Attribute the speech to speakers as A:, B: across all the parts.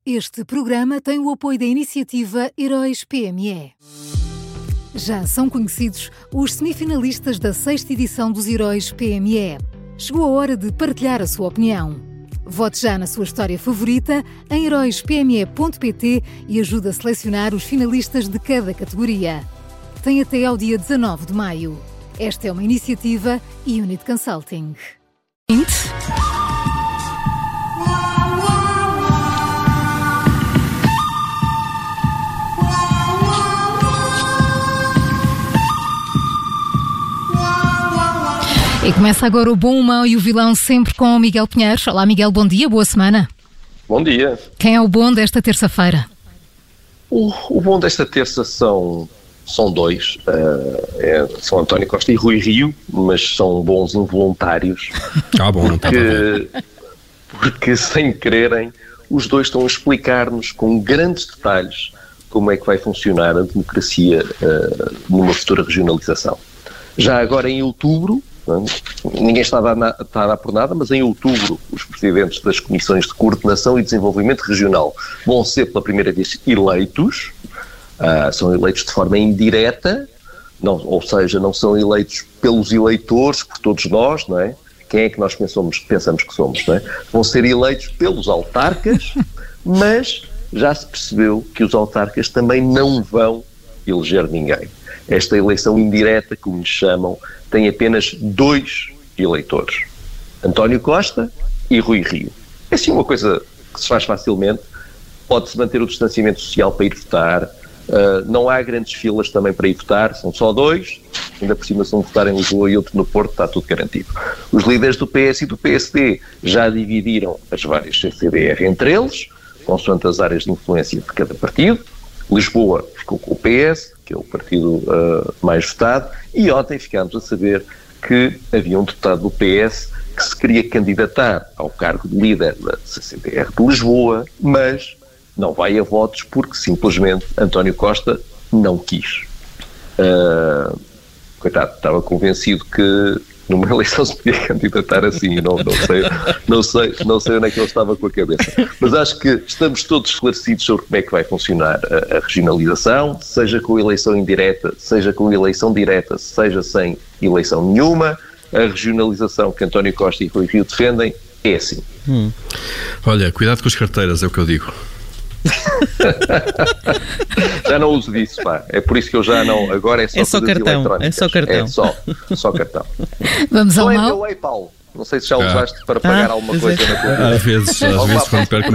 A: Este programa tem o apoio da iniciativa Heróis PME. Já são conhecidos os semifinalistas da 6ª edição dos Heróis PME. Chegou a hora de partilhar a sua opinião. Vote já na sua história favorita em heróispme.pt e ajude a selecionar os finalistas de cada categoria. Tem até ao dia 19 de maio. Esta é uma iniciativa Unit Consulting. E começa agora o bom, o mau e o vilão, sempre com o Miguel Pinheiro. Olá Miguel, bom dia, boa semana.
B: Bom dia.
A: Quem é o bom desta terça-feira?
B: O bom desta terça são dois, são António Costa e Rui Rio, mas são bons involuntários.
C: Bom,
B: porque sem quererem, os dois estão a explicar-nos com grandes detalhes como é que vai funcionar a democracia numa futura regionalização. Já agora em outubro, ninguém está a dar por nada, mas em outubro os presidentes das Comissões de Coordenação e Desenvolvimento Regional vão ser pela primeira vez eleitos, são eleitos de forma indireta, ou seja, não são eleitos pelos eleitores, por todos nós, não é? Quem é que nós pensamos que somos, não é? Vão ser eleitos pelos autarcas, mas já se percebeu que os autarcas também não vão eleger ninguém. Esta eleição indireta, como lhe chamam, tem apenas 2 eleitores, António Costa e Rui Rio. É assim uma coisa que se faz facilmente, pode-se manter o distanciamento social para ir votar, não há grandes filas também para ir votar, são só 2, ainda por cima se um votar em Lisboa e outro no Porto, está tudo garantido. Os líderes do PS e do PSD já dividiram as várias CCDR entre eles, consoante as áreas de influência de cada partido. Lisboa ficou com o PS, que é o partido mais votado, e ontem ficámos a saber que havia um deputado do PS que se queria candidatar ao cargo de líder da CCDR de Lisboa, mas não vai a votos porque simplesmente António Costa não quis. Coitado, estava convencido que numa eleição se podia candidatar assim, não sei onde é que ele estava com a cabeça. Mas acho que estamos todos esclarecidos sobre como é que vai funcionar a regionalização, seja com eleição indireta, seja com eleição direta, seja sem eleição nenhuma. A regionalização que António Costa e Rui Rio defendem é assim.
C: Olha, cuidado com as carteiras, é o que eu digo.
B: Já não uso disso, pá. É por isso que eu já não. Agora é só
D: cartão.
B: É só cartão.
A: Vamos ao mau.
B: PayPal. Não sei se já usaste para pagar alguma coisa na tua.
C: Às vezes quando perco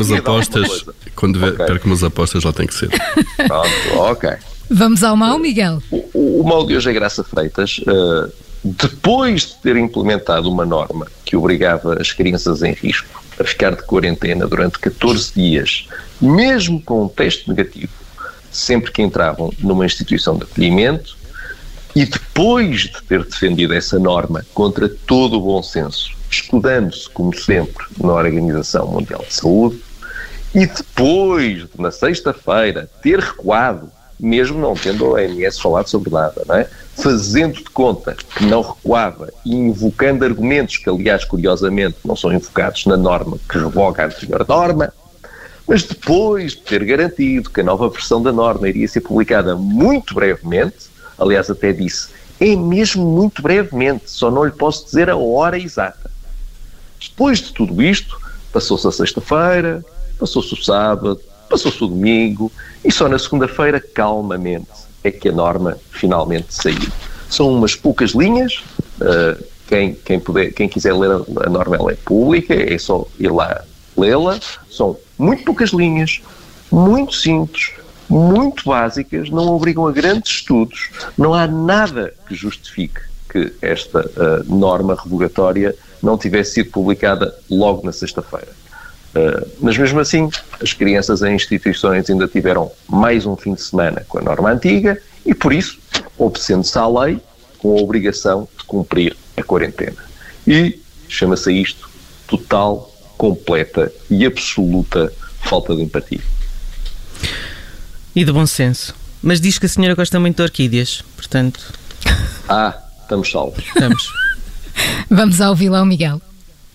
C: umas apostas, lá tem que ser.
B: Pronto, ok.
A: Vamos ao mau, Miguel.
B: O mau de hoje é Graça Freitas. Depois de ter implementado uma norma que obrigava as crianças em risco a ficar de quarentena durante 14 dias, mesmo com um teste negativo, sempre que entravam numa instituição de acolhimento, e depois de ter defendido essa norma contra todo o bom senso, escudando-se, como sempre, na Organização Mundial de Saúde, e depois de, na sexta-feira, ter recuado, mesmo não tendo a OMS falado sobre nada, não é? Fazendo de conta que não recuava e invocando argumentos que, aliás, curiosamente, não são invocados na norma que revoga a anterior norma, mas depois de ter garantido que a nova versão da norma iria ser publicada muito brevemente, aliás, até disse, é mesmo muito brevemente, só não lhe posso dizer a hora exata. Depois de tudo isto, passou-se a sexta-feira, passou-se o sábado, passou-se o domingo, e só na segunda-feira, calmamente, é que a norma finalmente saiu. São umas poucas linhas, quem quiser ler a norma, ela é pública, é só ir lá lê-la. São muito poucas linhas, muito simples, muito básicas, não obrigam a grandes estudos, não há nada que justifique que esta norma revogatória não tivesse sido publicada logo na sexta-feira. Mas mesmo assim, as crianças em instituições ainda tiveram mais um fim de semana com a norma antiga e, por isso, obedecendo-se à lei, com a obrigação de cumprir a quarentena. E chama-se a isto total, completa e absoluta falta de empatia.
D: E de bom senso. Mas diz que a senhora gosta muito de orquídeas, portanto...
B: Estamos salvos.
D: Estamos.
A: Vamos ao vilão, Miguel.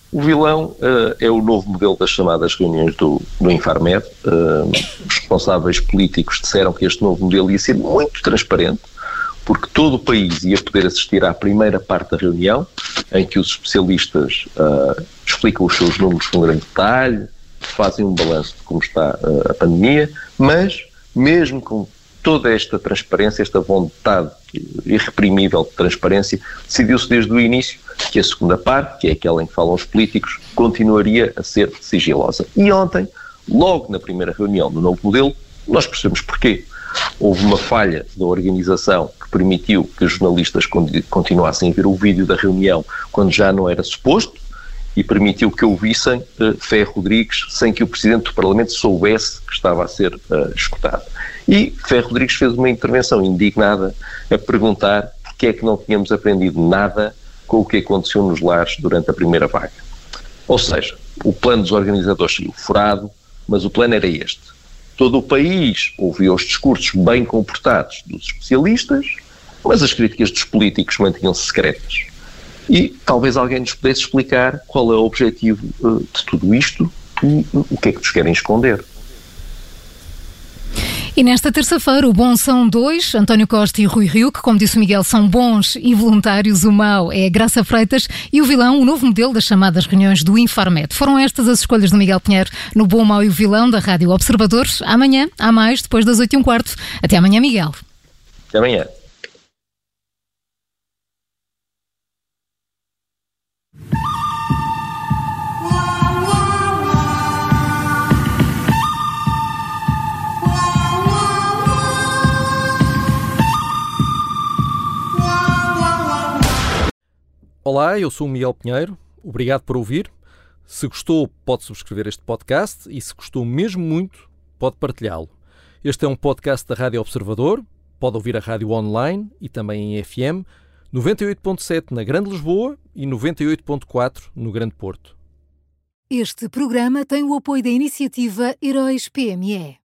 B: O vilão é o novo modelo das chamadas reuniões do Infarmed. Os responsáveis políticos disseram que este novo modelo ia ser muito transparente, porque todo o país ia poder assistir à primeira parte da reunião, em que os especialistas explicam os seus números com grande detalhe, fazem um balanço de como está a pandemia, mas mesmo com toda esta transparência, esta vontade irreprimível de transparência, decidiu-se desde o início que a segunda parte, que é aquela em que falam os políticos, continuaria a ser sigilosa. E ontem, logo na primeira reunião do novo modelo, nós percebemos porquê. Houve uma falha da organização que permitiu que os jornalistas continuassem a ver o vídeo da reunião quando já não era suposto e permitiu que ouvissem Ferro Rodrigues sem que o Presidente do Parlamento soubesse que estava a ser escutado. E Ferro Rodrigues fez uma intervenção indignada a perguntar porque é que não tínhamos aprendido nada com o que aconteceu nos lares durante a primeira vaga. Ou seja, o plano dos organizadores saiu furado, mas o plano era este. Todo o país ouvia os discursos bem comportados dos especialistas, mas as críticas dos políticos mantinham-se secretas. E talvez alguém nos pudesse explicar qual é o objetivo de tudo isto e o que é que nos querem esconder.
A: E nesta terça-feira, o bom são dois, António Costa e Rui Rio, que, como disse o Miguel, são bons e voluntários. O mau é Graça Freitas e o vilão, o novo modelo das chamadas reuniões do Infarmed. Foram estas as escolhas do Miguel Pinheiro no Bom, Mau e o Vilão da Rádio Observadores. Amanhã há mais, depois das 8h15. Até amanhã, Miguel.
B: Até amanhã.
E: Olá, eu sou o Miguel Pinheiro, obrigado por ouvir. Se gostou, pode subscrever este podcast e se gostou mesmo muito, pode partilhá-lo. Este é um podcast da Rádio Observador, pode ouvir a rádio online e também em FM, 98.7 na Grande Lisboa e 98.4 no Grande Porto.
A: Este programa tem o apoio da iniciativa Heróis PME.